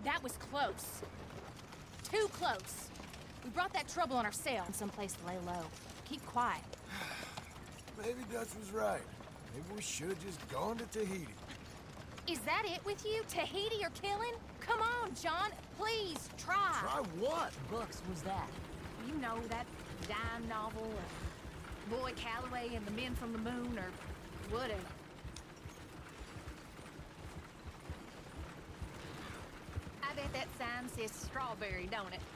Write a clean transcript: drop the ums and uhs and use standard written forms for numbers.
That was close. Too close. We brought that trouble on ourselves. Someplace to lay low. Keep quiet. Maybe Dutch was right. Maybe we should have just gone to Tahiti. Is that it with you? Tahiti or killing? Come on, John. Please, try. Try what? Bucks was that? You know, that dime novel, or Boy Calloway and the Men from the Moon, or whatever. I bet that sign says strawberry, don't it?